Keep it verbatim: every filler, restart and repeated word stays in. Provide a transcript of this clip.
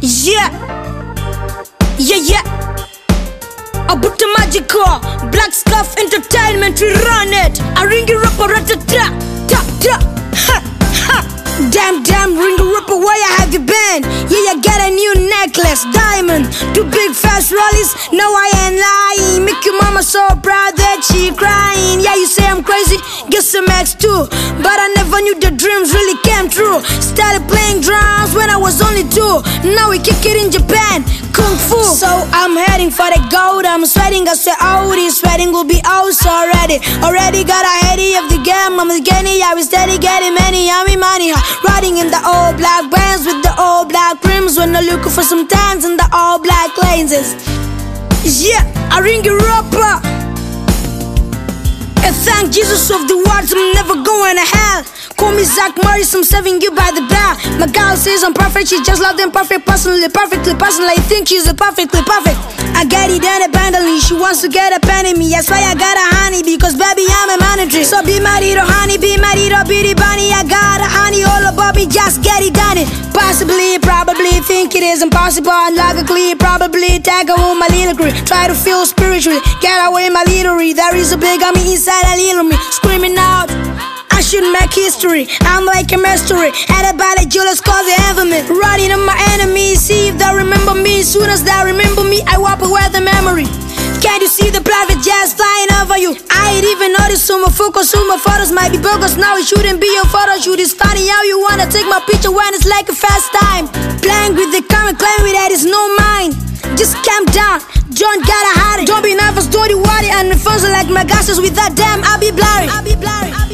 Yeah, yeah, yeah. Abuta Magical, Black Scuff Entertainment, we run it. I ring you up a ratata, ta ta, ha ha. Damn, damn, ring a ripper, where you have you been? Yeah, you got a new necklace, diamond. Two big fast rollies, no I ain't lying. Make your mama so proud that she crying. Yeah, you say I'm crazy, get some X too. But I never knew the dreams really came true. Started playing drums when I was only two. Now we kick it in Japan, Kung Fu. So I'm heading for the gold, I'm sweating, I say oh, this sweating will be oh so ready. Already got a heady of the game, I'm getting, I was steady getting many, I'm in money. Riding in the all black bands with the all black rims. When I'm looking for some tans in the all black lenses. Yeah, I ring you up. And thank Jesus of the words, I'm never going to hell. Call me Zach Morris, I'm serving you by the bar. My girl says I'm perfect, she just loved them perfect, personally, perfectly, personally. I think she's a perfectly perfect. I get it done abundantly, she wants to get a pen in me. That's why I got a honey, because baby I'm a manager. So be my little honey, be my little bitty bunny. I got a honey all about me, just get it done it. Possibly, probably think it is impossible. Logically, probably tag on my little crew. Try to feel spiritually, get away my little read. There is a big on me inside a little me, screaming out I should make history, I'm like a mystery. Had a body jealous cause they envy me. Running on my enemies, see if they remember me. Soon as they remember me, I wipe away the memory. Can't you see the private jets flying over you? I ain't even noticed some focus, some photos might be bogus. Now it shouldn't be a photo shoot. It's funny how you wanna take my picture when it's like a fast time. Playing with the camera, claiming that it's no mine. Just calm down, don't gotta hide it. Don't be nervous, don't you worry. And my phones are like my glasses, with that damn I'll be blurry. I'll be blurry.